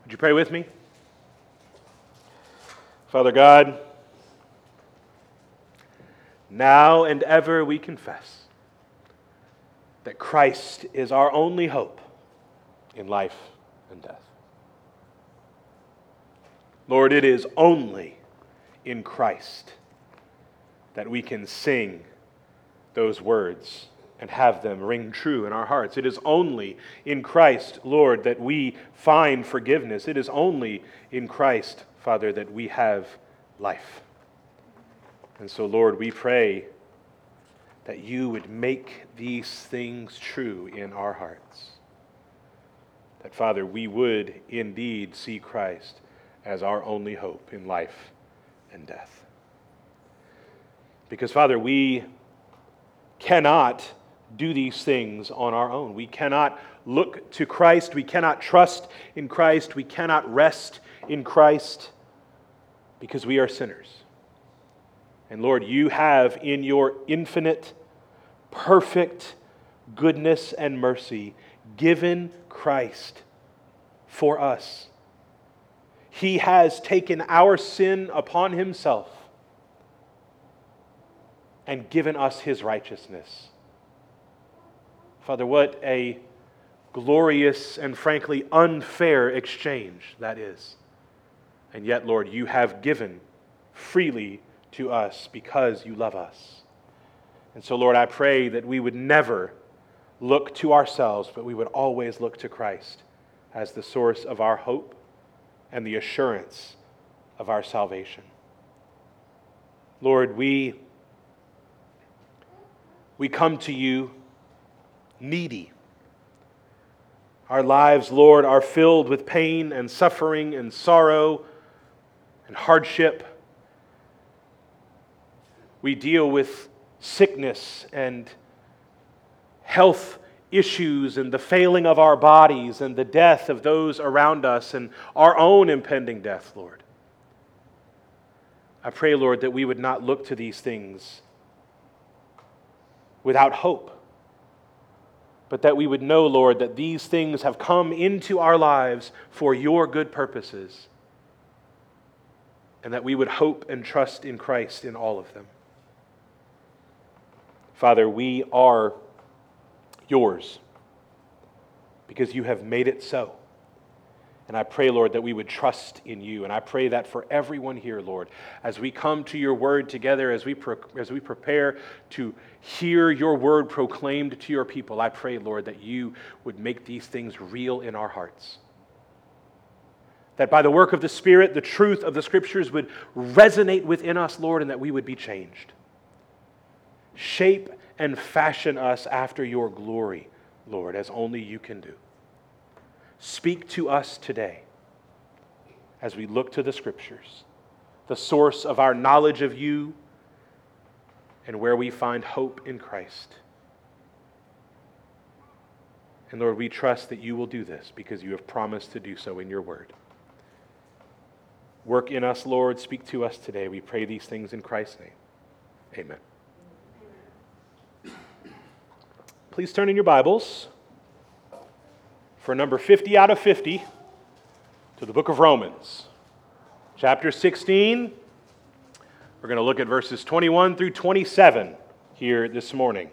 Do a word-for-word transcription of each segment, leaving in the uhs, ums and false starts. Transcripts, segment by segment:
Would you pray with me? Father God, now and ever we confess that Christ is our only hope in life and death. Lord, it is only in Christ that we can sing those words and have them ring true in our hearts. It is only in Christ, Lord, that we find forgiveness. It is only in Christ, Father, that we have life. And so, Lord, we pray that you would make these things true in our hearts. That, Father, we would indeed see Christ as our only hope in life and death. Because, Father, we cannot do these things on our own. We cannot look to Christ. We cannot trust in Christ. We cannot rest in Christ because we are sinners. And Lord, you have in your infinite, perfect goodness and mercy given Christ for us. He has taken our sin upon himself and given us his righteousness. Father, what a glorious and frankly unfair exchange that is. And yet, Lord, you have given freely to us because you love us. And so, Lord, I pray that we would never look to ourselves, but we would always look to Christ as the source of our hope and the assurance of our salvation. Lord, we, we come to you needy. Our lives, Lord, are filled with pain and suffering and sorrow and hardship. We deal with sickness and health issues and the failing of our bodies and the death of those around us and our own impending death, Lord. I pray, Lord, that we would not look to these things without hope, but that we would know, Lord, that these things have come into our lives for your good purposes, and that we would hope and trust in Christ in all of them. Father, we are yours because you have made it so. And I pray, Lord, that we would trust in you. And I pray that for everyone here, Lord, as we come to your word together, as we pro- as we prepare to hear your word proclaimed to your people, I pray, Lord, that you would make these things real in our hearts. That by the work of the Spirit, the truth of the Scriptures would resonate within us, Lord, and that we would be changed. Shape and fashion us after your glory, Lord, as only you can do. Speak to us today as we look to the Scriptures, the source of our knowledge of you and where we find hope in Christ. And Lord, we trust that you will do this because you have promised to do so in your word. Work in us, Lord. Speak to us today. We pray these things in Christ's name. Amen. Please turn in your Bibles for number fifty out of fifty to the book of Romans. Chapter sixteen, we're going to look at verses twenty-one through twenty-seven here this morning.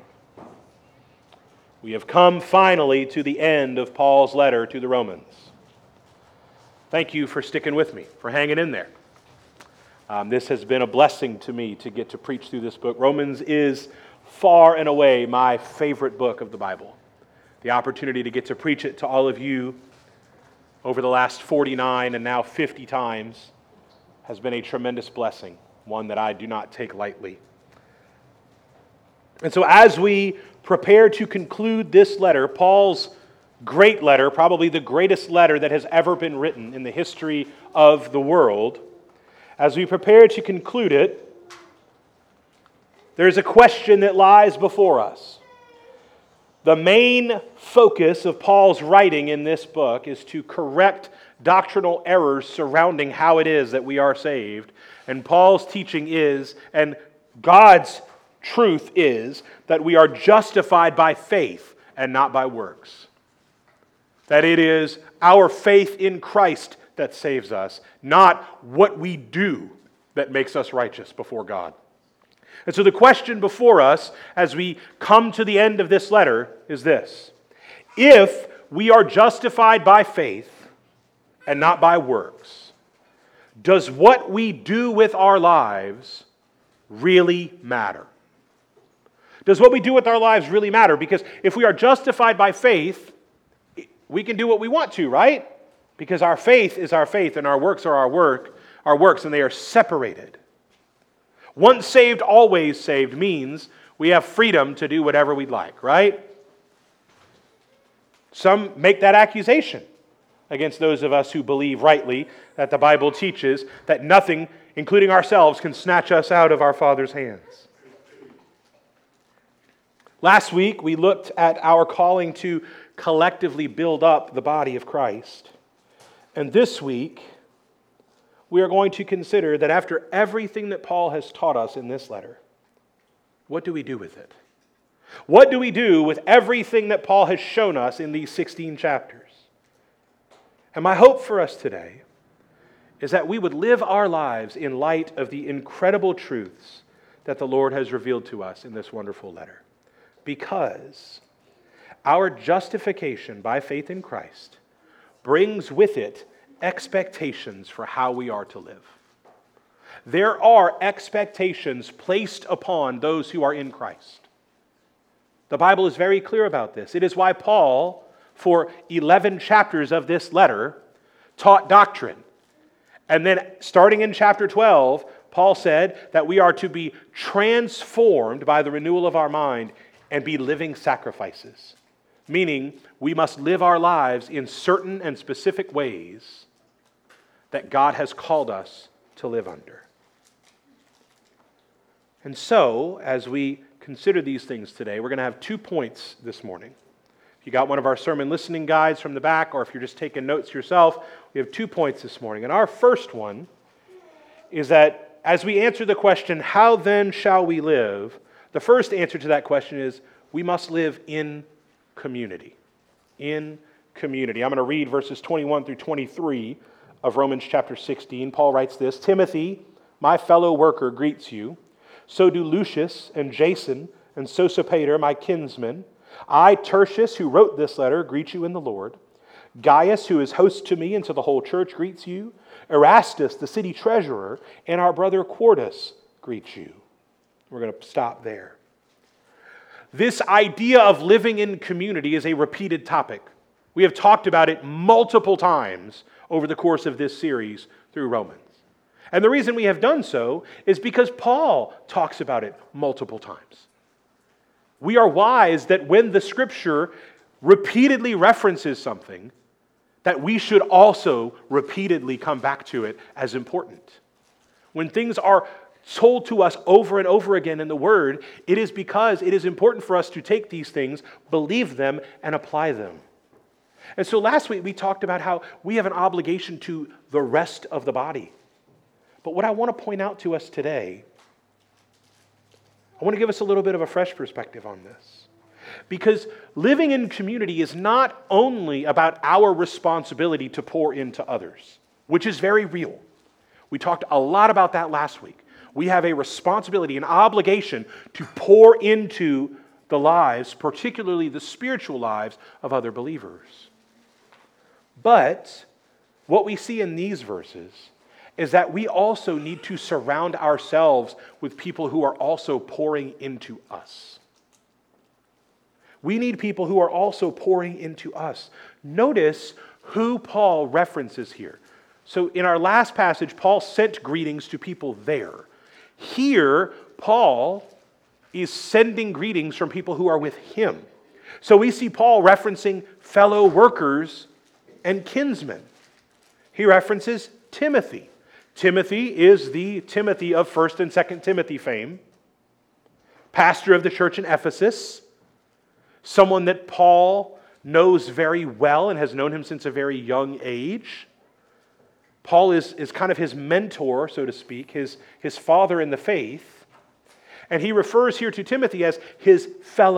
We have come finally to the end of Paul's letter to the Romans. Thank you for sticking with me, for hanging in there. Um, this has been a blessing to me to get to preach through this book. Romans is far and away my favorite book of the Bible. The opportunity to get to preach it to all of you over the last forty-nine and now fifty times has been a tremendous blessing, one that I do not take lightly. And so as we prepare to conclude this letter, Paul's great letter, probably the greatest letter that has ever been written in the history of the world, as we prepare to conclude it, there's a question that lies before us. The main focus of Paul's writing in this book is to correct doctrinal errors surrounding how it is that we are saved. And Paul's teaching is, and God's truth is, that we are justified by faith and not by works. That it is our faith in Christ that saves us, not what we do that makes us righteous before God. And so the question before us as we come to the end of this letter is this: if we are justified by faith and not by works, does what we do with our lives really matter? Does what we do with our lives really matter? Because if we are justified by faith, we can do what we want to, right? Because our faith is our faith and our works are our work, our works, and they are separated. Once saved, always saved means we have freedom to do whatever we'd like, right? Some make that accusation against those of us who believe rightly that the Bible teaches that nothing, including ourselves, can snatch us out of our Father's hands. Last week, we looked at our calling to collectively build up the body of Christ. And this week, we are going to consider that after everything that Paul has taught us in this letter, what do we do with it? What do we do with everything that Paul has shown us in these sixteen chapters? And my hope for us today is that we would live our lives in light of the incredible truths that the Lord has revealed to us in this wonderful letter. Because our justification by faith in Christ brings with it expectations for how we are to live. There are expectations placed upon those who are in Christ. The Bible is very clear about this. It is why Paul, for eleven chapters of this letter, taught doctrine. And then starting in chapter twelve, Paul said that we are to be transformed by the renewal of our mind and be living sacrifices. Meaning, we must live our lives in certain and specific ways that God has called us to live under. And so, as we consider these things today, we're going to have two points this morning. If you got one of our sermon listening guides from the back, or if you're just taking notes yourself, we have two points this morning. And our first one is that as we answer the question, how then shall we live? The first answer to that question is, we must live in community. In community. I'm going to read verses twenty-one through twenty-three of Romans chapter sixteen. Paul writes this: Timothy, my fellow worker, greets you. So do Lucius and Jason and Sosipater, my kinsmen. I, Tertius, who wrote this letter, greet you in the Lord. Gaius, who is host to me and to the whole church, greets you. Erastus, the city treasurer, and our brother Quartus greet you. We're going to stop there. This idea of living in community is a repeated topic. We have talked about it multiple times over the course of this series through Romans. And the reason we have done so is because Paul talks about it multiple times. We are wise that when the Scripture repeatedly references something, that we should also repeatedly come back to it as important. When things are told to us over and over again in the Word, it is because it is important for us to take these things, believe them, and apply them. And so last week we talked about how we have an obligation to the rest of the body. But what I want to point out to us today, I want to give us a little bit of a fresh perspective on this. Because living in community is not only about our responsibility to pour into others, which is very real. We talked a lot about that last week. We have a responsibility, an obligation to pour into the lives, particularly the spiritual lives of other believers. But what we see in these verses is that we also need to surround ourselves with people who are also pouring into us. We need people who are also pouring into us. Notice who Paul references here. So in our last passage, Paul sent greetings to people there. Here, Paul is sending greetings from people who are with him. So we see Paul referencing fellow workers and kinsmen. He references Timothy. Timothy is the Timothy of First and Second Timothy fame, pastor of the church in Ephesus, someone that Paul knows very well and has known him since a very young age. Paul is, is kind of his mentor, so to speak, his, his father in the faith. And he refers here to Timothy as his fellow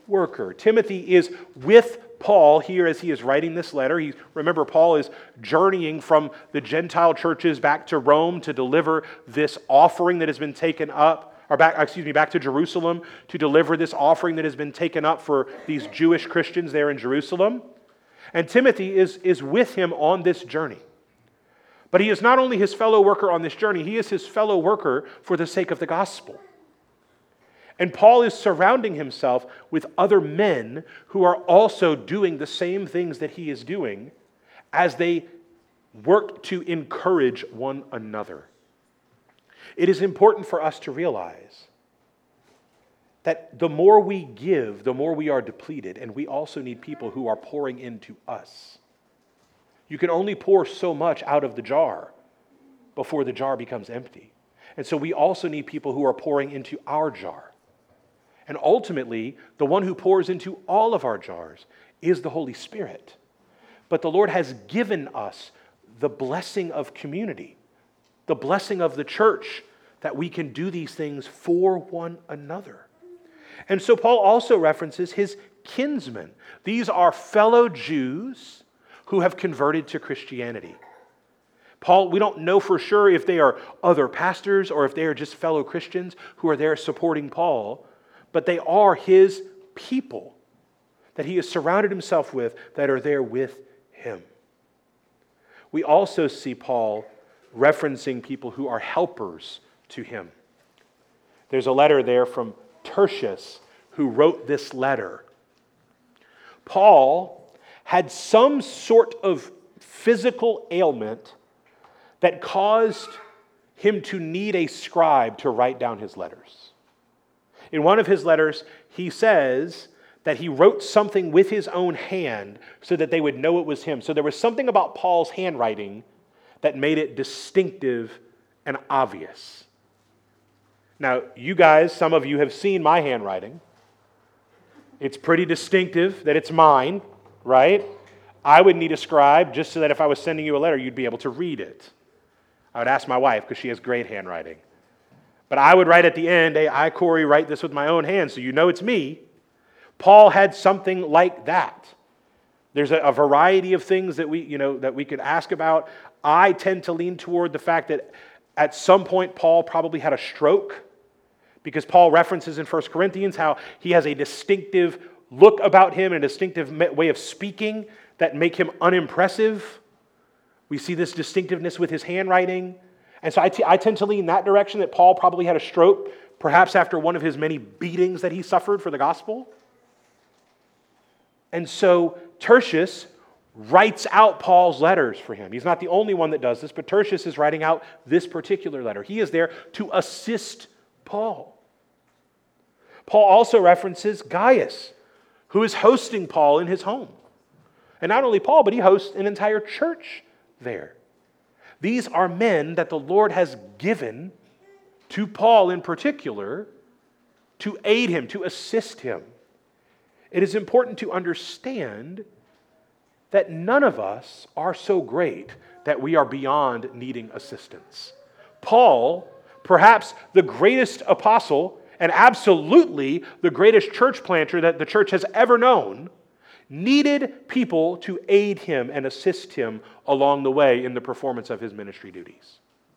worker. Timothy is with Paul here as he is writing this letter. He, remember, Paul is journeying from the Gentile churches back to Rome to deliver this offering that has been taken up, or back, excuse me, back to Jerusalem to deliver this offering that has been taken up for these Jewish Christians there in Jerusalem. And Timothy is, is with him on this journey. But he is not only his fellow worker on this journey, he is his fellow worker for the sake of the gospel. And Paul is surrounding himself with other men who are also doing the same things that he is doing as they work to encourage one another. It is important for us to realize that the more we give, the more we are depleted, and we also need people who are pouring into us. You can only pour so much out of the jar before the jar becomes empty. And so we also need people who are pouring into our jar. And ultimately, the one who pours into all of our jars is the Holy Spirit. But the Lord has given us the blessing of community, the blessing of the church, that we can do these things for one another. And so Paul also references his kinsmen. These are fellow Jews who have converted to Christianity. Paul, we don't know for sure if they are other pastors or if they are just fellow Christians who are there supporting Paul, but they are his people that he has surrounded himself with that are there with him. We also see Paul referencing people who are helpers to him. There's a letter there from Tertius who wrote this letter. Paul had some sort of physical ailment that caused him to need a scribe to write down his letters. In one of his letters, he says that he wrote something with his own hand so that they would know it was him. So there was something about Paul's handwriting that made it distinctive and obvious. Now, you guys, some of you have seen my handwriting. It's pretty distinctive that it's mine, right? I would need a scribe just so that if I was sending you a letter, you'd be able to read it. I would ask my wife because she has great handwriting. But I would write at the end, hey, I, Corey, write this with my own hand, so you know it's me. Paul had something like that. There's a, a variety of things that we, you know, that we could ask about. I tend to lean toward the fact that at some point Paul probably had a stroke, because Paul references in First Corinthians how he has a distinctive look about him and a distinctive way of speaking that make him unimpressive. We see this distinctiveness with his handwriting. And so I, t- I tend to lean that direction, that Paul probably had a stroke, perhaps after one of his many beatings that he suffered for the gospel. And so Tertius writes out Paul's letters for him. He's not the only one that does this, but Tertius is writing out this particular letter. He is there to assist Paul. Paul also references Gaius, who is hosting Paul in his home. And not only Paul, but he hosts an entire church there. These are men that the Lord has given to Paul in particular to aid him, to assist him. It is important to understand that none of us are so great that we are beyond needing assistance. Paul, perhaps the greatest apostle and absolutely the greatest church planter that the church has ever known, needed people to aid him and assist him along the way in the performance of his ministry duties.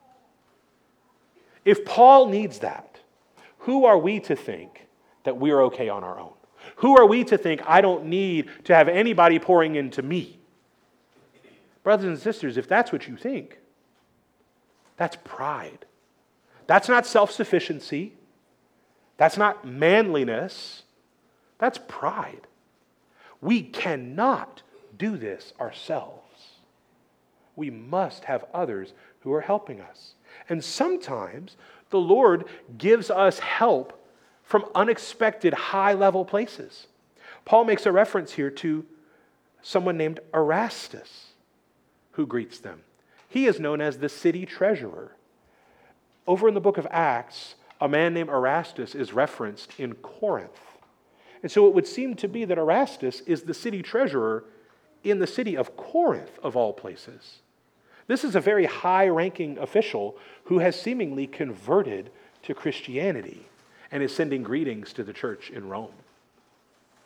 If Paul needs that, who are we to think that we're okay on our own? Who are we to think I don't need to have anybody pouring into me? Brothers and sisters, if that's what you think, that's pride. That's not self-sufficiency. That's not manliness. That's pride. We cannot do this ourselves. We must have others who are helping us. And sometimes the Lord gives us help from unexpected high-level places. Paul makes a reference here to someone named Erastus who greets them. He is known as the city treasurer. Over in the book of Acts, a man named Erastus is referenced in Corinth. And so it would seem to be that Erastus is the city treasurer in the city of Corinth, of all places. This is a very high-ranking official who has seemingly converted to Christianity and is sending greetings to the church in Rome.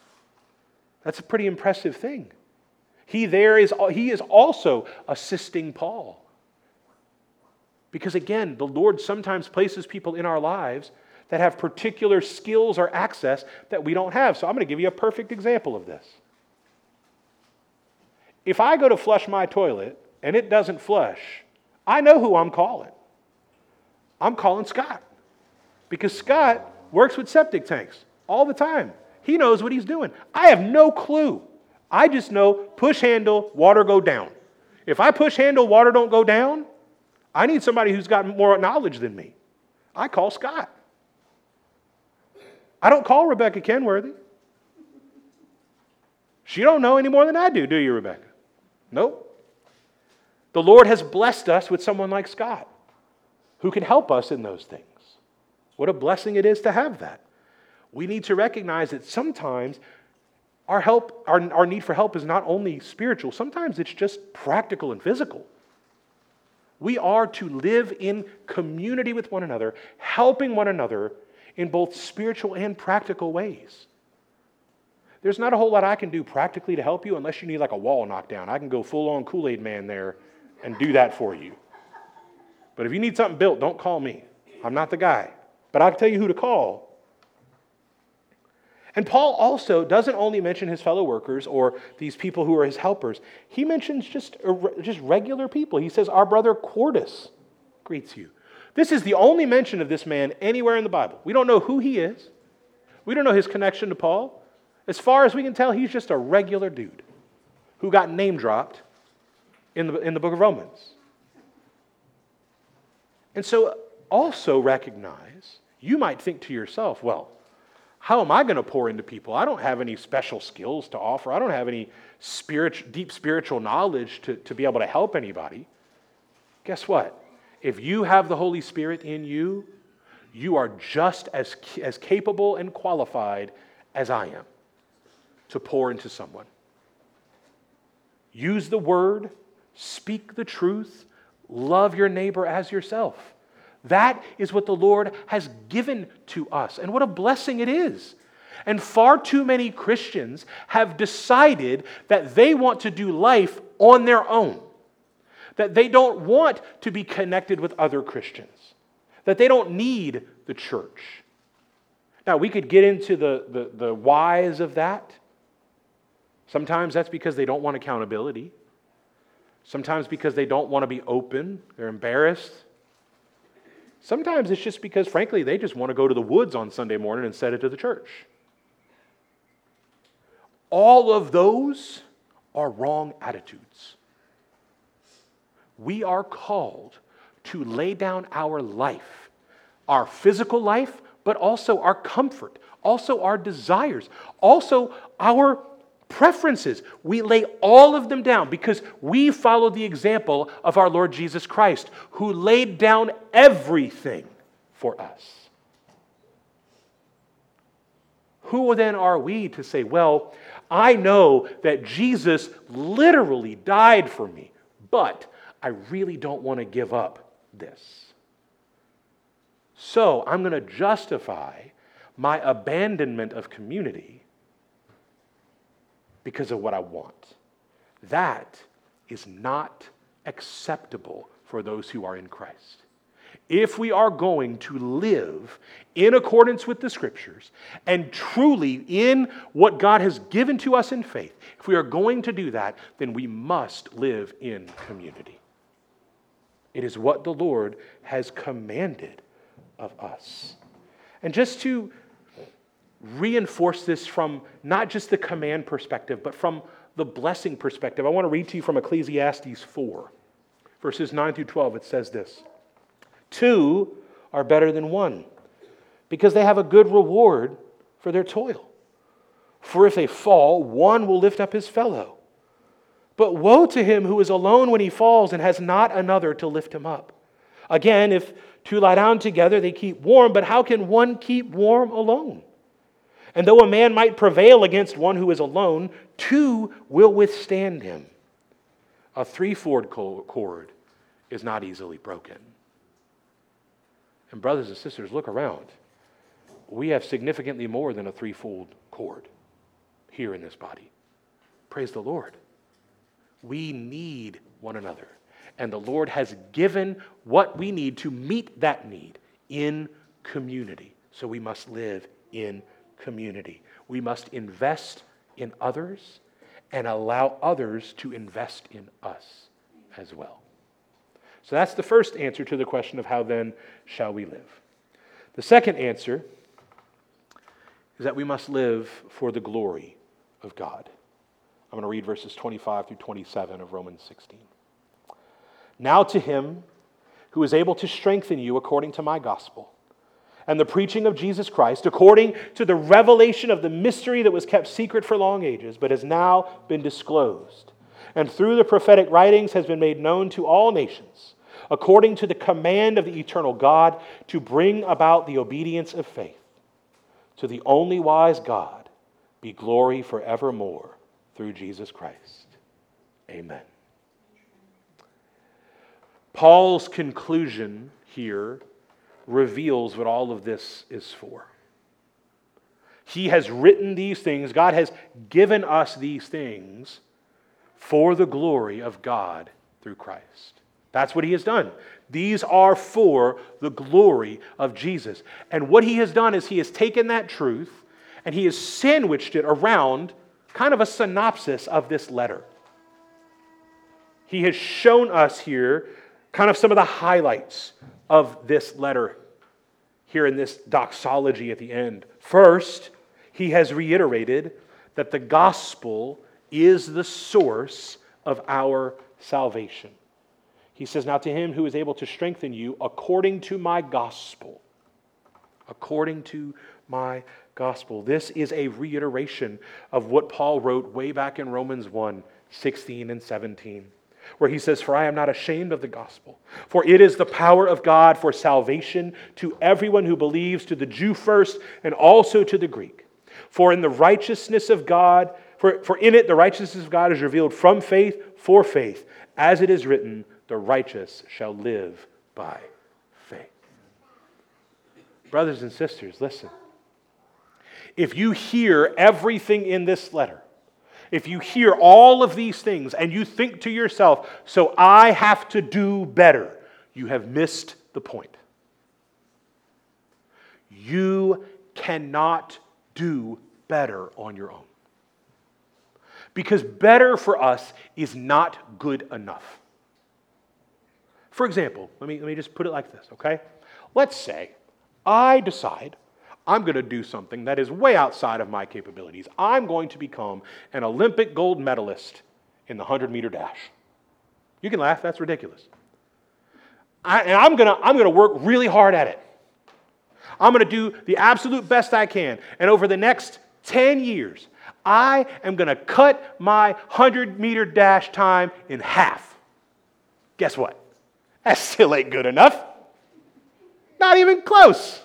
That's a pretty impressive thing. He there is he is also assisting Paul. Because again, the Lord sometimes places people in our lives that have particular skills or access that we don't have. So I'm going to give you a perfect example of this. If I go to flush my toilet and it doesn't flush, I know who I'm calling. I'm calling Scott. Because Scott works with septic tanks all the time. He knows what he's doing. I have no clue. I just know push handle, water go down. If I push handle, water don't go down, I need somebody who's got more knowledge than me. I call Scott. I don't call Rebecca Kenworthy. She don't know any more than I do, do you, Rebecca? Nope. The Lord has blessed us with someone like Scott who can help us in those things. What a blessing it is to have that. We need to recognize that sometimes our help, our, our need for help is not only spiritual, sometimes it's just practical and physical. We are to live in community with one another, helping one another in both spiritual and practical ways. There's not a whole lot I can do practically to help you unless you need like a wall knocked down. I can go full-on Kool-Aid man there and do that for you. But if you need something built, don't call me. I'm not the guy. But I'll tell you who to call. And Paul also doesn't only mention his fellow workers or these people who are his helpers. He mentions just, just regular people. He says, our brother Quartus greets you. This is the only mention of this man anywhere in the Bible. We don't know who he is. We don't know his connection to Paul. As far as we can tell, he's just a regular dude who got name dropped in the, in the book of Romans. And so also recognize, you might think to yourself, well, how am I going to pour into people? I don't have any special skills to offer. I don't have any spirit, deep spiritual knowledge to, to be able to help anybody. Guess what? If you have the Holy Spirit in you, you are just as, as capable and qualified as I am to pour into someone. Use the word, speak the truth, love your neighbor as yourself. That is what the Lord has given to us. And what a blessing it is. And far too many Christians have decided that they want to do life on their own. That they don't want to be connected with other Christians. That they don't need the church. Now, we could get into the, the, the whys of that. Sometimes that's because they don't want accountability. Sometimes because they don't want to be open. They're embarrassed. Sometimes it's just because, frankly, they just want to go to the woods on Sunday morning instead of to the church. All of those are wrong attitudes. We are called to lay down our life, our physical life, but also our comfort, also our desires, also our preferences. We lay all of them down because we follow the example of our Lord Jesus Christ, who laid down everything for us. Who then are we to say, well, I know that Jesus literally died for me, but I really don't want to give up this. So I'm going to justify my abandonment of community because of what I want. That is not acceptable for those who are in Christ. If we are going to live in accordance with the Scriptures and truly in what God has given to us in faith, if we are going to do that, then we must live in community. It is what the Lord has commanded of us. And just to reinforce this from not just the command perspective, but from the blessing perspective, I want to read to you from Ecclesiastes four, verses nine through twelve. It says this: two are better than one, because they have a good reward for their toil. For if they fall, one will lift up his fellow. But woe to him who is alone when he falls and has not another to lift him up. Again, if two lie down together, they keep warm, but how can one keep warm alone? And though a man might prevail against one who is alone, two will withstand him. A threefold cord is not easily broken. And brothers and sisters, look around. We have significantly more than a threefold cord. here in this body. Praise the Lord. We need one another. And the Lord has given what we need to meet that need in community. So we must live in community. We must invest in others and allow others to invest in us as well. So that's the first answer to the question of how then shall we live. The second answer is that we must live for the glory of God. I'm going to read verses twenty-five through twenty-seven of Romans sixteen. Now to him who is able to strengthen you according to my gospel and the preaching of Jesus Christ, according to the revelation of the mystery that was kept secret for long ages, but has now been disclosed, and through the prophetic writings has been made known to all nations, according to the command of the eternal God, to bring about the obedience of faith. To the only wise God be glory forevermore through Jesus Christ. Amen. Paul's conclusion here reveals what all of this is for. He has written these things, God has given us these things for the glory of God through Christ. That's what he has done. These are for the glory of Jesus. And what he has done is he has taken that truth and he has sandwiched it around kind of a synopsis of this letter. He has shown us here kind of some of the highlights of this letter here in this doxology at the end. First, he has reiterated that the gospel is the source of our salvation. He says, now to him who is able to strengthen you according to my gospel. According to my gospel. This is a reiteration of what Paul wrote way back in Romans one, sixteen and seventeen. Where he says, for I am not ashamed of the gospel, for it is the power of God for salvation to everyone who believes, to the Jew first and also to the Greek. For in the righteousness of God, for, for in it the righteousness of God is revealed from faith for faith, as it is written, the righteous shall live by faith. Brothers and sisters, listen. If you hear everything in this letter, if you hear all of these things and you think to yourself, so I have to do better, you have missed the point. You cannot do better on your own. Because better for us is not good enough. For example, let me, let me just put it like this, okay? Let's say I decide I'm going to do something that is way outside of my capabilities. I'm going to become an Olympic gold medalist in the hundred-meter dash. You can laugh, that's ridiculous. I, and I'm going to I'm going to work really hard at it. I'm going to do the absolute best I can. And over the next ten years, I am going to cut my hundred-meter dash time in half. Guess what? That still ain't good enough. Not even close.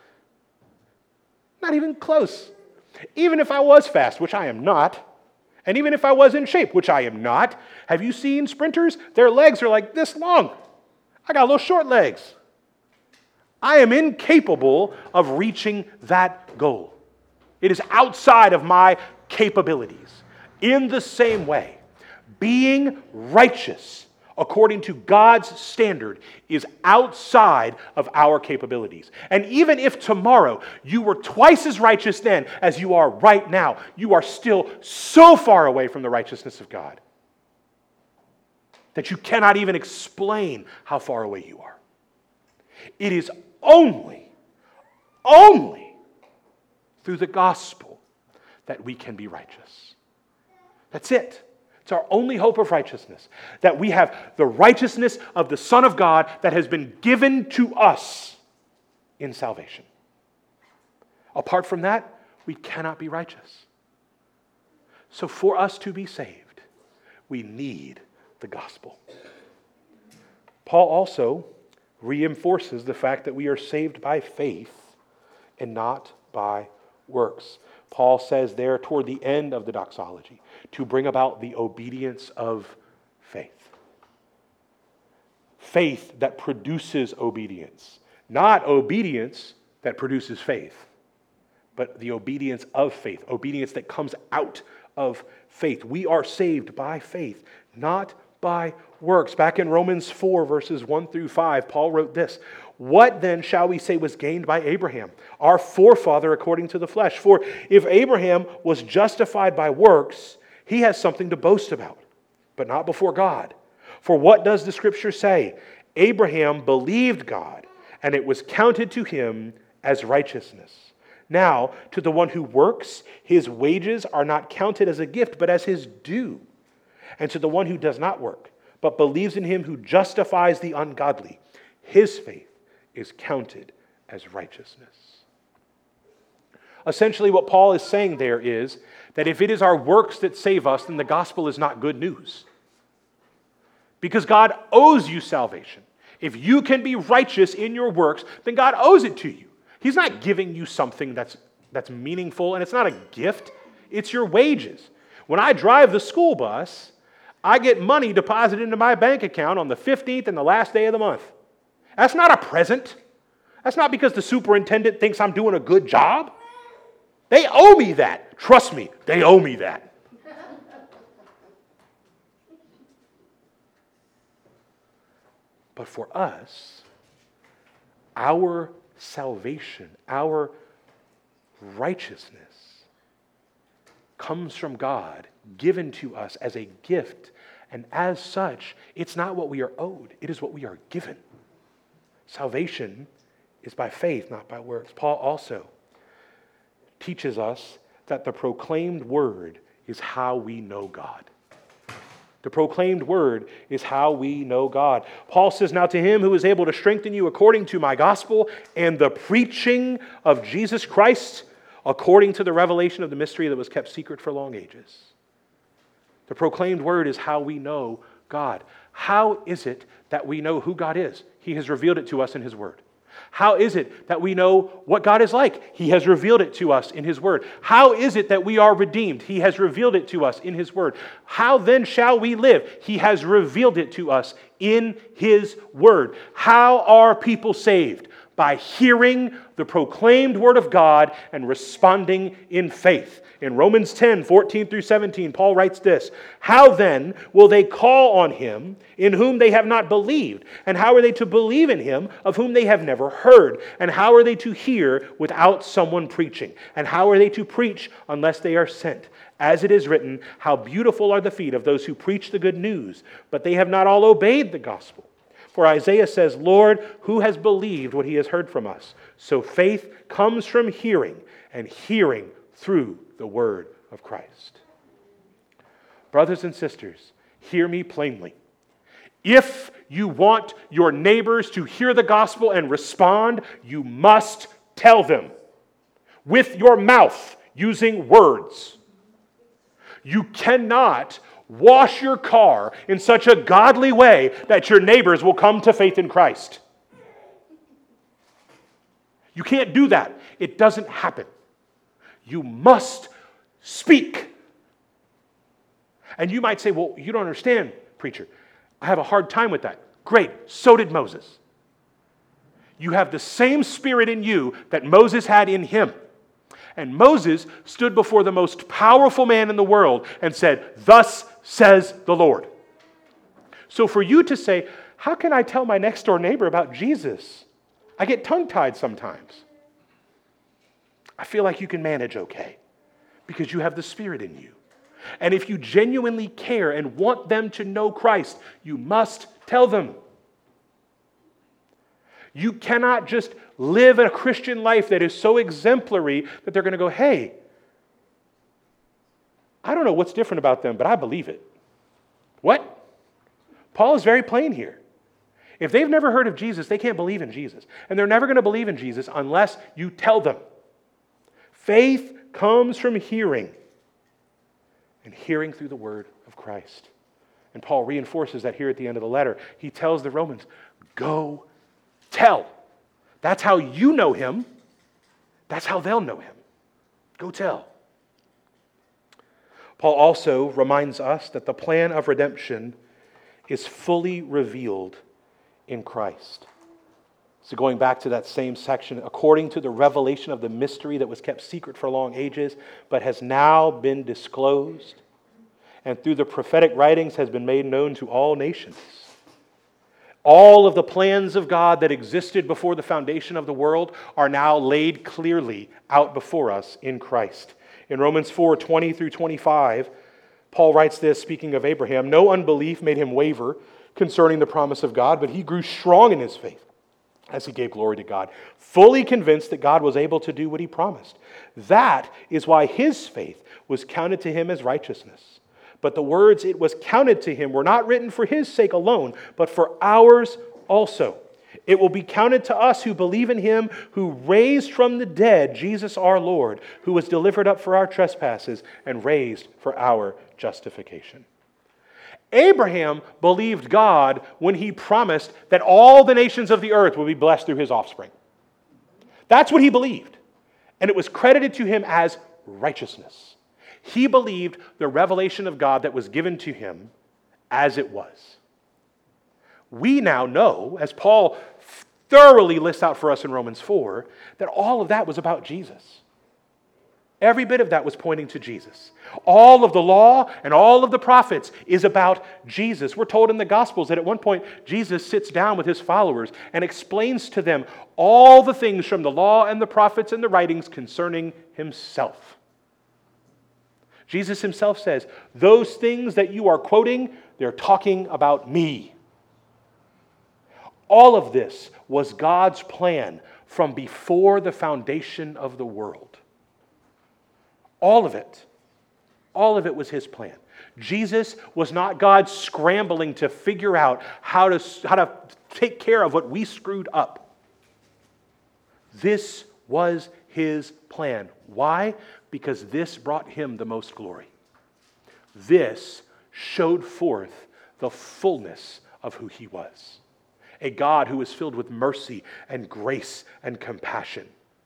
Not even close. Even if I was fast, which I am not, and even if I was in shape, which I am not, have you seen sprinters? Their legs are like this long. I got little short legs. I am incapable of reaching that goal. It is outside of my capabilities. In the same way, being righteous according to God's standard is outside of our capabilities. And even if tomorrow you were twice as righteous then as you are right now, you are still so far away from the righteousness of God that you cannot even explain how far away you are. It is only, only through the gospel that we can be righteous. That's it. It's our only hope of righteousness, that we have the righteousness of the Son of God that has been given to us in salvation. Apart from that, we cannot be righteous. So for us to be saved, we need the gospel. Paul also reinforces the fact that we are saved by faith and not by works. Paul says there toward the end of the doxology, to bring about the obedience of faith. Faith that produces obedience. Not obedience that produces faith, but the obedience of faith, obedience that comes out of faith. We are saved by faith, not by works. Back in Romans four, verses one through five, Paul wrote this: "What then shall we say was gained by Abraham, our forefather according to the flesh? For if Abraham was justified by works, he has something to boast about, but not before God. For what does the Scripture say? Abraham believed God, and it was counted to him as righteousness. Now, to the one who works, his wages are not counted as a gift, but as his due. And to the one who does not work, but believes in him who justifies the ungodly, his faith is counted as righteousness." Essentially, what Paul is saying there is that if it is our works that save us, then the gospel is not good news. Because God owes you salvation. If you can be righteous in your works, then God owes it to you. He's not giving you something that's, that's meaningful, and it's not a gift. It's your wages. When I drive the school bus, I get money deposited into my bank account on the fifteenth and the last day of the month. That's not a present. That's not because the superintendent thinks I'm doing a good job. They owe me that. Trust me, they owe me that. But for us, our salvation, our righteousness comes from God, given to us as a gift. And as such, it's not what we are owed, it is what we are given. Salvation is by faith, not by works. Paul also teaches us that the proclaimed word is how we know God. The proclaimed word is how we know God. Paul says, "Now to him who is able to strengthen you according to my gospel and the preaching of Jesus Christ, according to the revelation of the mystery that was kept secret for long ages." The proclaimed word is how we know God. How is it that we know who God is? He has revealed it to us in his word. How is it that we know what God is like? He has revealed it to us in his word. How is it that we are redeemed? He has revealed it to us in his word. How then shall we live? He has revealed it to us in his word. How are people saved? By hearing the proclaimed word of God and responding in faith. In Romans ten, fourteen through seventeen, Paul writes this: "How then will they call on him in whom they have not believed? And how are they to believe in him of whom they have never heard? And how are they to hear without someone preaching? And how are they to preach unless they are sent? As it is written, how beautiful are the feet of those who preach the good news, but they have not all obeyed the gospel. For Isaiah says, 'Lord, who has believed what he has heard from us?' So faith comes from hearing, and hearing through the word of Christ." Brothers and sisters, hear me plainly. If you want your neighbors to hear the gospel and respond, you must tell them with your mouth using words. You cannot wash your car in such a godly way that your neighbors will come to faith in Christ. You can't do that. It doesn't happen. You must speak. And you might say, "Well, you don't understand, preacher. I have a hard time with that." Great. So did Moses. You have the same spirit in you that Moses had in him. And Moses stood before the most powerful man in the world and said, "Thus says the Lord." So for you to say, "How can I tell my next door neighbor about Jesus? I get tongue-tied sometimes." I feel like you can manage okay because you have the Spirit in you. And if you genuinely care and want them to know Christ, you must tell them. You cannot just live a Christian life that is so exemplary that they're going to go, "Hey, I don't know what's different about them, but I believe it." What? Paul is very plain here. If they've never heard of Jesus, they can't believe in Jesus. And they're never going to believe in Jesus unless you tell them. Faith comes from hearing, and hearing through the word of Christ. And Paul reinforces that here at the end of the letter. He tells the Romans, go tell. That's how you know him. That's how they'll know him. Go tell. Paul also reminds us that the plan of redemption is fully revealed in Christ. So going back to that same section, according to the revelation of the mystery that was kept secret for long ages, but has now been disclosed, and through the prophetic writings has been made known to all nations. All of the plans of God that existed before the foundation of the world are now laid clearly out before us in Christ. In Romans four, twenty through twenty-five, Paul writes this, speaking of Abraham, "No unbelief made him waver concerning the promise of God, but he grew strong in his faith as he gave glory to God, fully convinced that God was able to do what he promised. That is why his faith was counted to him as righteousness. But the words 'it was counted to him' were not written for his sake alone, but for ours also. It will be counted to us who believe in him who raised from the dead Jesus our Lord, who was delivered up for our trespasses and raised for our justification." Abraham believed God when he promised that all the nations of the earth would be blessed through his offspring. That's what he believed. And it was credited to him as righteousness. He believed the revelation of God that was given to him as it was. We now know, as Paul thoroughly lists out for us in Romans four, that all of that was about Jesus. Every bit of that was pointing to Jesus. All of the law and all of the prophets is about Jesus. We're told in the Gospels that at one point Jesus sits down with his followers and explains to them all the things from the law and the prophets and the writings concerning himself. Jesus himself says, "Those things that you are quoting, they're talking about me." All of this was God's plan from before the foundation of the world. All of it. All of it was his plan. Jesus was not God scrambling to figure out how to, how to take care of what we screwed up. This was his plan. Why? Because this brought him the most glory. This showed forth the fullness of who he was. A God who was filled with mercy and grace and compassion.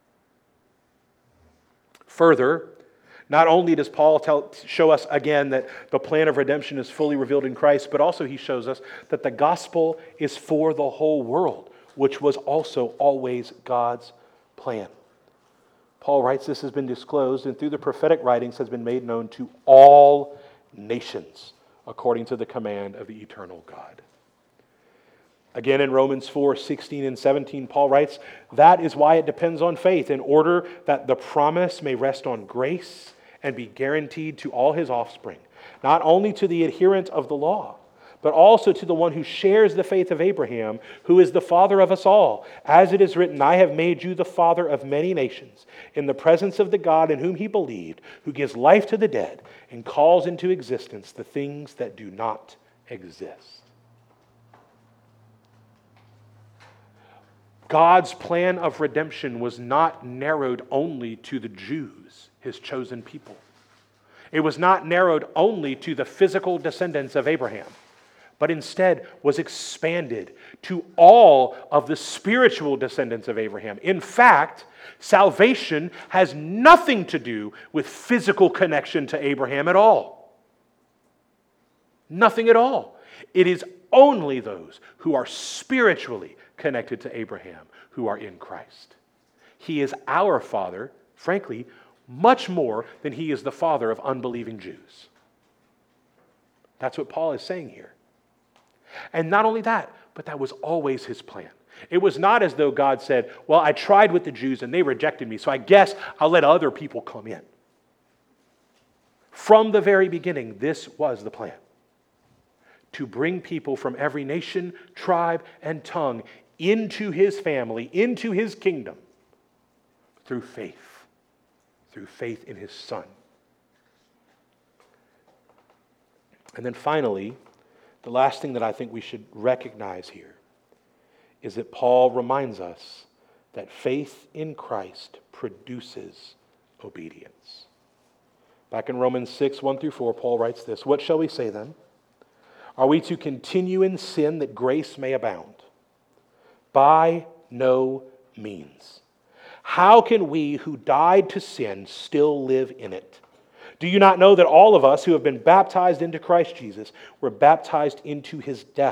Further, not only does Paul tell, show us again that the plan of redemption is fully revealed in Christ, but also he shows us that the gospel is for the whole world, which was also always God's plan. Paul writes, "This has been disclosed and through the prophetic writings has been made known to all nations, according to the command of the eternal God." Again, in Romans four, sixteen and seventeen, Paul writes, "That is why it depends on faith, in order that the promise may rest on grace and be guaranteed to all his offspring, not only to the adherent of the law, but also to the one who shares the faith of Abraham, who is the father of us all. As it is written, 'I have made you the father of many nations, in the presence of the God in whom he believed, who gives life to the dead and calls into existence the things that do not exist.'" God's plan of redemption was not narrowed only to the Jews, his chosen people. It was not narrowed only to the physical descendants of Abraham, but instead was expanded to all of the spiritual descendants of Abraham. In fact, salvation has nothing to do with physical connection to Abraham at all. Nothing at all. It is only those who are spiritually connected to Abraham who are in Christ. He is our father, frankly, much more than he is the father of unbelieving Jews. That's what Paul is saying here. And not only that, but that was always his plan. It was not as though God said, "Well, I tried with the Jews and they rejected me, so I guess I'll let other people come in." From the very beginning, this was the plan. To bring people from every nation, tribe, and tongue into his family, into his kingdom, through faith, through faith in his Son. And then finally, the last thing that I think we should recognize here is that Paul reminds us that faith in Christ produces obedience. Back in Romans six, one through four, Paul writes this, "What shall we say then? Are we to continue in sin that grace may abound? By no means. How can we who died to sin still live in it? Do you not know that all of us who have been baptized into Christ Jesus were baptized into his death?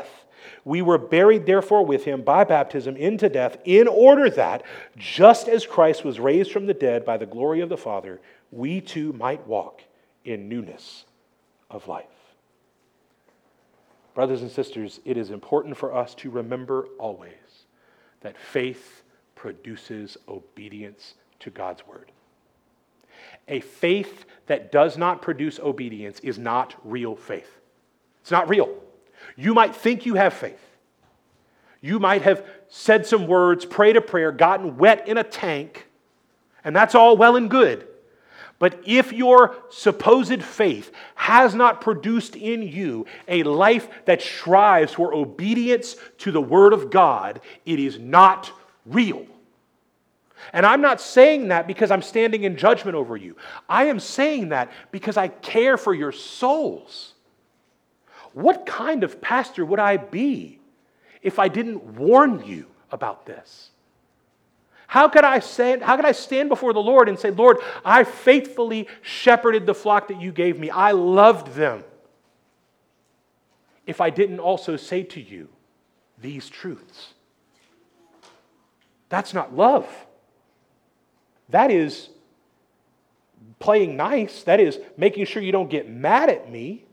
We were buried, therefore, with him by baptism into death, in order that, just as Christ was raised from the dead by the glory of the Father, we too might walk in newness of life. Brothers and sisters, it is important for us to remember always that faith produces obedience to God's word. A faith that does not produce obedience is not real faith. It's not real. You might think you have faith. You might have said some words, prayed a prayer, gotten wet in a tank, and that's all well and good. But if your supposed faith has not produced in you a life that strives for obedience to the Word of God, it is not real. And I'm not saying that because I'm standing in judgment over you. I am saying that because I care for your souls. What kind of pastor would I be if I didn't warn you about this? How could I say, how could I stand before the Lord and say, Lord, I faithfully shepherded the flock that you gave me. I loved them. If I didn't also say to you these truths. That's not love. That is playing nice. That is making sure you don't get mad at me.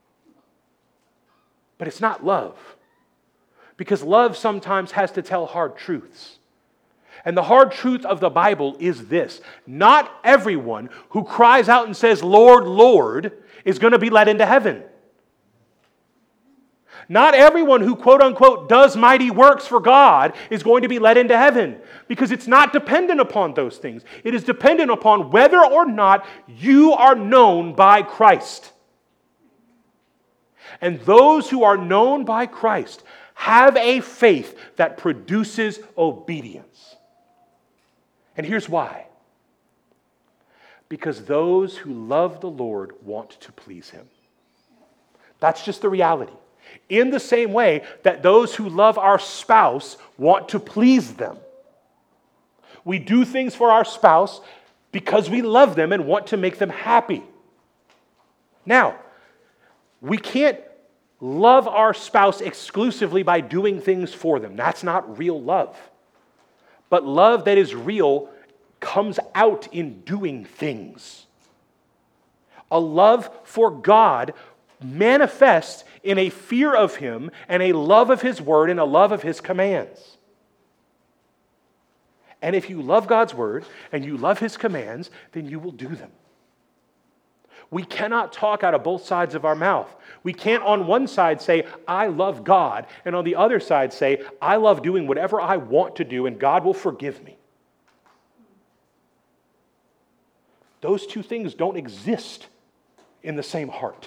But it's not love. Because love sometimes has to tell hard truths. And the hard truth of the Bible is this: not everyone who cries out and says, Lord, Lord, is going to be let into heaven. Not everyone who, quote unquote, does mighty works for God is going to be let into heaven. Because it's not dependent upon those things. It is dependent upon whether or not you are known by Christ. And those who are known by Christ have a faith that produces obedience. And here's why. Because those who love the Lord want to please Him. That's just the reality. In the same way that those who love our spouse want to please them. We do things for our spouse because we love them and want to make them happy. Now, we can't love our spouse exclusively by doing things for them. That's not real love. But love that is real comes out in doing things. A love for God manifests in a fear of Him and a love of His Word and a love of His commands. And if you love God's Word and you love His commands, then you will do them. We cannot talk out of both sides of our mouth. We can't on one side say, I love God, and on the other side say, I love doing whatever I want to do and God will forgive me. Those two things don't exist in the same heart.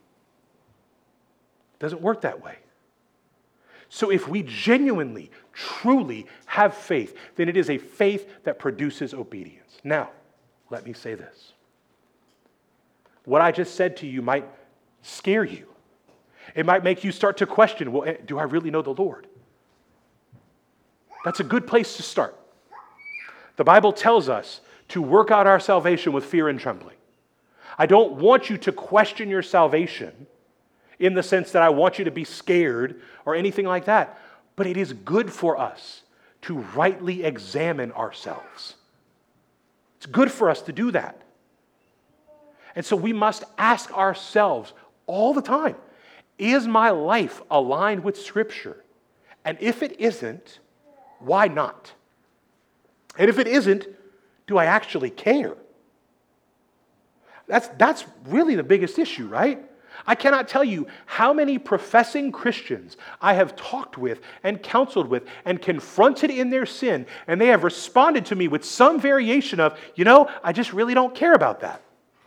It doesn't work that way. So if we genuinely, truly have faith, then it is a faith that produces obedience. Now, let me say this. What I just said to you might scare you. It might make you start to question, well, do I really know the Lord? That's a good place to start. The Bible tells us to work out our salvation with fear and trembling. I don't want you to question your salvation in the sense that I want you to be scared or anything like that. But it is good for us to rightly examine ourselves. It's good for us to do that. And so we must ask ourselves all the time, is my life aligned with Scripture? And if it isn't, why not? And if it isn't, do I actually care? That's, that's really the biggest issue, right? I cannot tell you how many professing Christians I have talked with and counseled with and confronted in their sin, and they have responded to me with some variation of, you know, I just really don't care about that.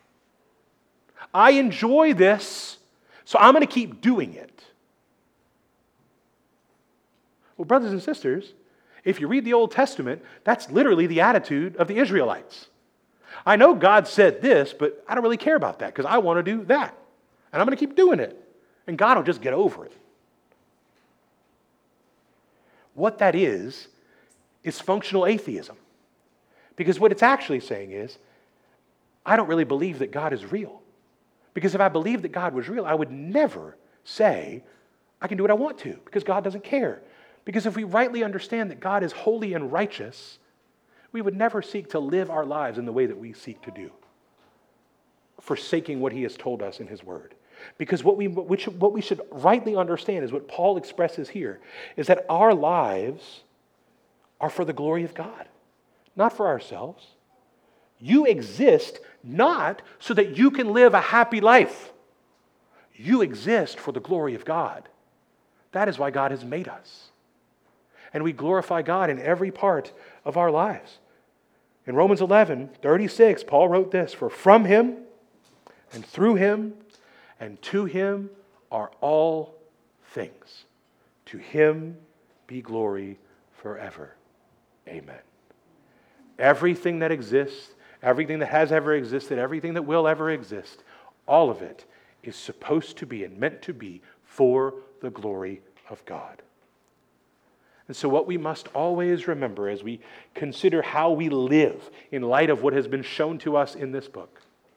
I enjoy this, so I'm going to keep doing it. Well, brothers and sisters, if you read the Old Testament, that's literally the attitude of the Israelites. I know God said this, but I don't really care about that because I want to do that. And I'm going to keep doing it. And God will just get over it. What that is, is functional atheism. Because what it's actually saying is, I don't really believe that God is real. Because if I believed that God was real, I would never say, I can do what I want to because God doesn't care. Because if we rightly understand that God is holy and righteous, we would never seek to live our lives in the way that we seek to do, forsaking what he has told us in his word. Because what we, which, what we should rightly understand is what Paul expresses here, is that our lives are for the glory of God, not for ourselves. You exist not so that you can live a happy life. You exist for the glory of God. That is why God has made us. And we glorify God in every part of our lives. In Romans eleven, thirty-six, Paul wrote this, "For from him and through him and to him are all things. To him be glory forever. Amen." Everything that exists, everything that has ever existed, everything that will ever exist, all of it is supposed to be and meant to be for the glory of God. And so what we must always remember as we consider how we live in light of what has been shown to us in this book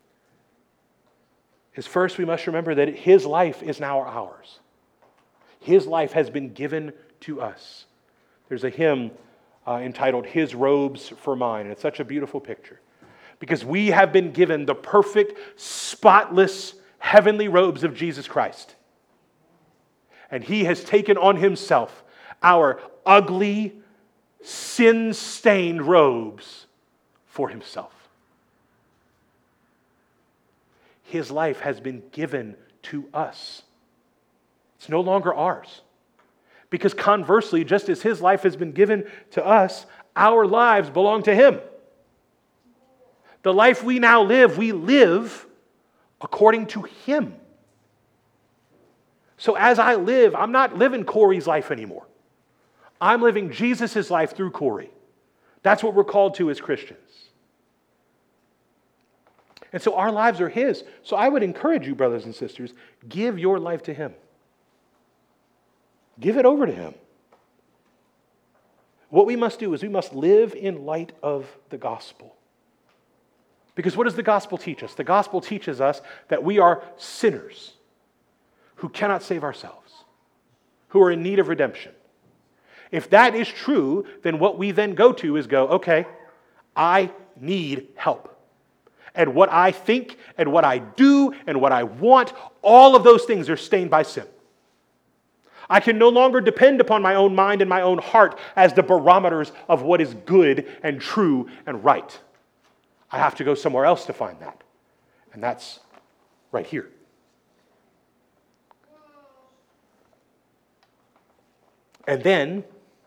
is first we must remember that his life is now ours. His life has been given to us. There's a hymn uh, entitled "His Robes for Mine," and it's such a beautiful picture because we have been given the perfect, spotless, heavenly robes of Jesus Christ. And he has taken on himself our ugly, sin-stained robes for himself. His life has been given to us. It's no longer ours. Because conversely, just as his life has been given to us, our lives belong to him. The life we now live, we live according to him. So as I live, I'm not living Corey's life anymore. I'm living Jesus' life through Corey. That's what we're called to as Christians. And so our lives are his. So I would encourage you, brothers and sisters, give your life to him. Give it over to him. What we must do is we must live in light of the gospel. Because what does the gospel teach us? The gospel teaches us that we are sinners who cannot save ourselves, who are in need of redemption. If that is true, then what we then go to is go, okay, I need help. And what I think and what I do and what I want, all of those things are stained by sin. I can no longer depend upon my own mind and my own heart as the barometers of what is good and true and right. I have to go somewhere else to find that. And that's right here. And then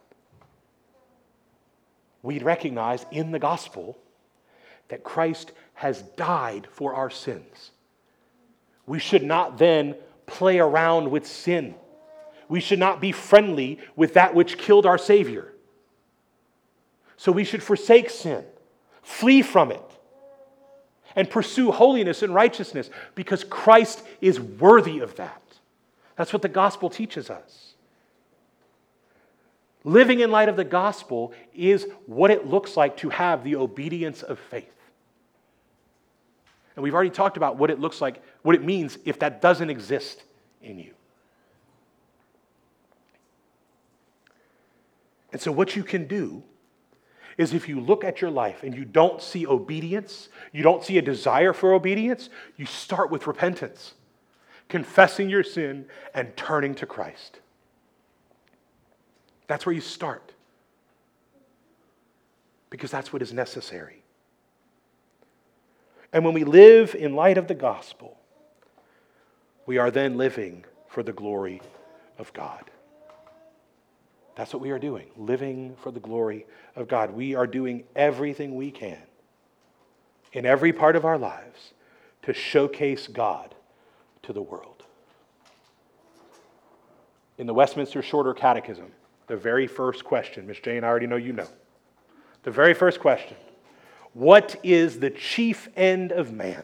we recognize in the gospel that Christ has died for our sins. We should not then play around with sin. We should not be friendly with that which killed our Savior. So we should forsake sin, flee from it, and pursue holiness and righteousness because Christ is worthy of that. That's what the gospel teaches us. Living in light of the gospel is what it looks like to have the obedience of faith. And we've already talked about what it looks like, what it means if that doesn't exist in you. And so what you can do is if you look at your life and you don't see obedience, you don't see a desire for obedience, you start with repentance, confessing your sin and turning to Christ. That's where you start. Because that's what is necessary. And when we live in light of the gospel, we are then living for the glory of God. That's what we are doing, living for the glory of God. We are doing everything we can in every part of our lives to showcase God to the world. In the Westminster Shorter Catechism, the very first question, Miss Jane, I already know you know. The very first question, what is the chief end of man?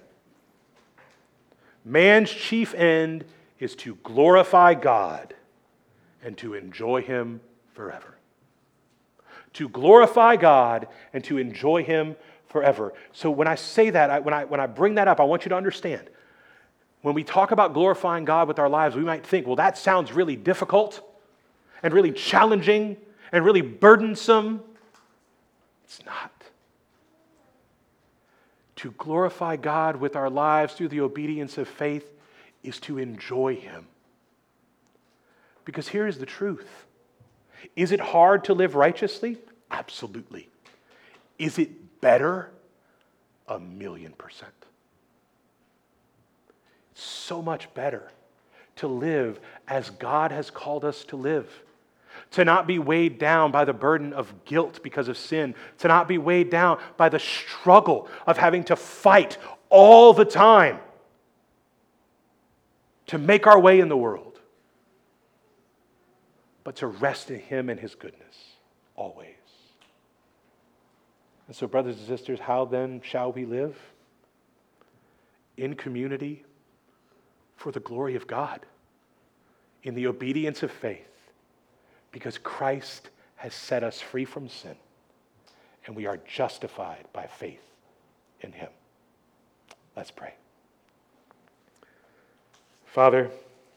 Man's chief end is to glorify God and to enjoy him forever. To glorify God and to enjoy him forever. So when I say that, I, when I when I bring that up, I want you to understand. when we talk about glorifying God with our lives, we might think, well, that sounds really difficult and really challenging and really burdensome. It's not. To glorify God with our lives through the obedience of faith is to enjoy Him. Because here is the truth. Is it hard to live righteously? Absolutely. Is it better? A million percent. So much better to live as God has called us to live. To not be weighed down by the burden of guilt because of sin. To not be weighed down by the struggle of having to fight all the time to make our way in the world. But to rest in Him and His goodness always. And so, brothers and sisters, how then shall we live? In community for the glory of God, in the obedience of faith, because Christ has set us free from sin, and we are justified by faith in Him. Let's pray. Father,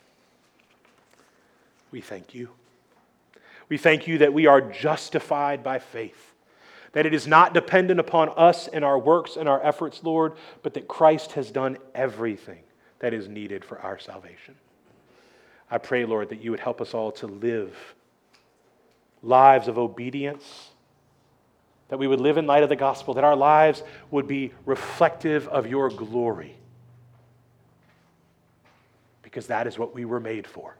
we thank You. We thank You that we are justified by faith, that it is not dependent upon us and our works and our efforts, Lord, but that Christ has done everything that is needed for our salvation. I pray, Lord, that You would help us all to live lives of obedience, that we would live in light of the gospel, that our lives would be reflective of Your glory, because that is what we were made for.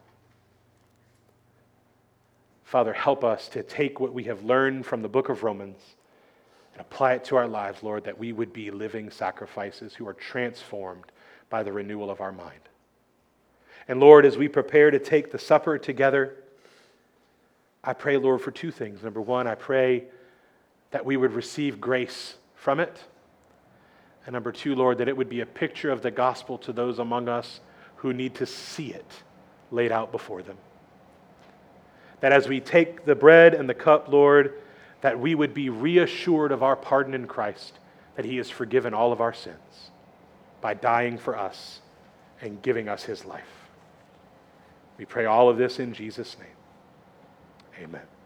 Father, help us to take what we have learned from the book of Romans and apply it to our lives, Lord, that we would be living sacrifices who are transformed by the renewal of our mind. And Lord, as we prepare to take the supper together, I pray, Lord, for two things. Number one, I pray that we would receive grace from it. And number two, Lord, that it would be a picture of the gospel to those among us who need to see it laid out before them. That as we take the bread and the cup, Lord, that we would be reassured of our pardon in Christ, that He has forgiven all of our sins by dying for us and giving us His life. We pray all of this in Jesus' name. Amen.